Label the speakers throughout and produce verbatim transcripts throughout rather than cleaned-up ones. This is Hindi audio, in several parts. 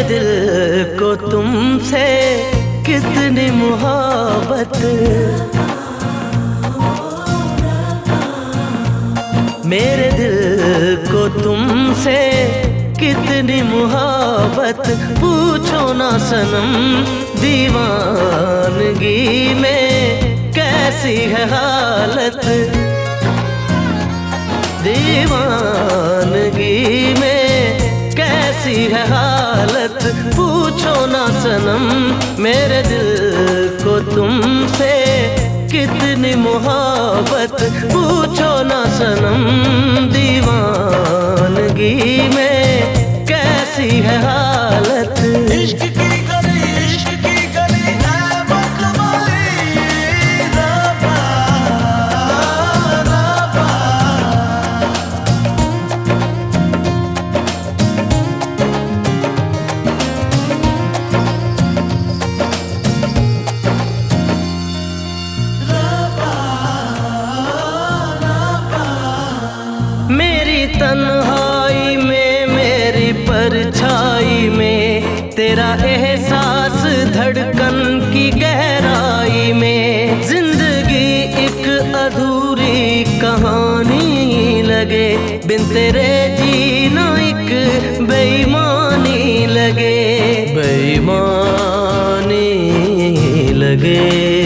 Speaker 1: दिल को तुमसे कितनी मोहब्बत, मेरे दिल को तुमसे कितनी मोहब्बत। पूछो ना सनम दीवानगी में कैसी है हालत, दीवानगी में कैसी है हालत। पूछो ना सनम मेरे दिल को तुमसे कितनी मोहब्बत। पूछो ना सनम दीवानगी में कैसी है हालत।
Speaker 2: इश्क की गली, इश्क की गली है मखमली, रबा रबा।
Speaker 1: मेरी तन्हाई में, मेरी परछाई में, तेरा एहसास धड़कन की गहराई में। जिंदगी एक अधूरी कहानी लगे, बिन तेरे जीना एक बेईमानी लगे, बेईमानी लगे,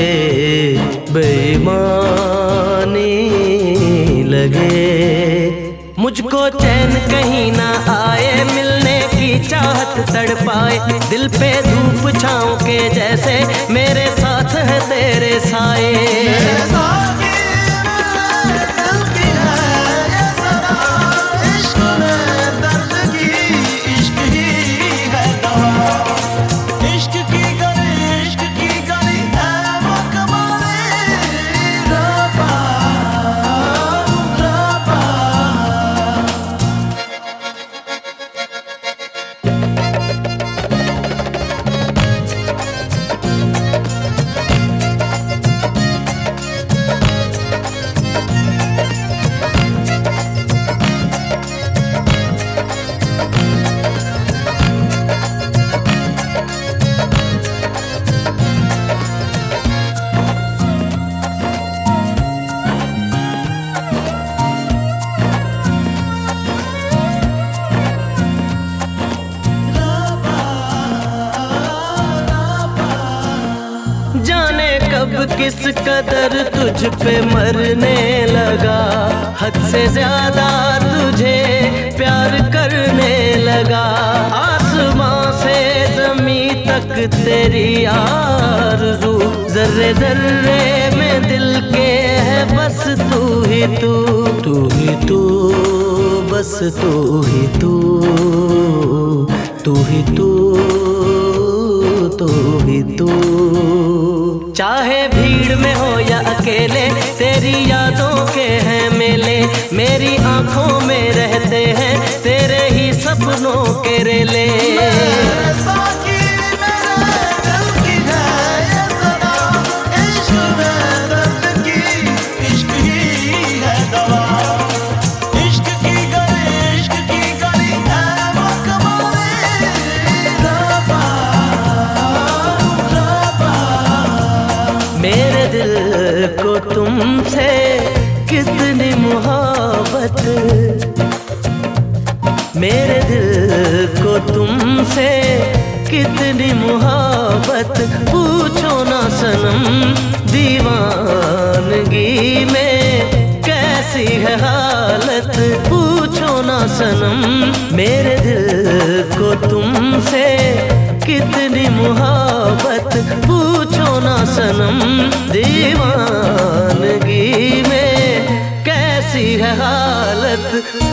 Speaker 1: बेईमानी लगे। मुझको चैन कहीं ना आए, मिलने की चाहत तड़पाए। दिल पे धूप छाँव के जैसे मेरे साथ है तेरे साए। कब किस कदर तुझ पे मरने लगा, हद से ज्यादा तुझे प्यार करने लगा। आसमां से ज़मीं तक तेरी आरज़ू, जर्रे जर्रे में दिल के है बस तू ही तू, तू ही तू, बस तू ही तू, तू ही तू, तू ही तू। चाहे भीड़ में हो या अकेले, तेरी यादों के हैं मेले। मेरी आंखों में रहते हैं तेरे ही सपनों के रेले। मेरे दिल को तुमसे कितनी मोहब्बत, मेरे दिल को तुमसे कितनी मोहब्बत। पूछो ना सनम दीवानगी में कैसी है हालत। पूछो ना सनम मेरे दिल को तुमसे कितनी मोहब्बत। पूछो ना सनम दीवानगी में कैसी है हालत।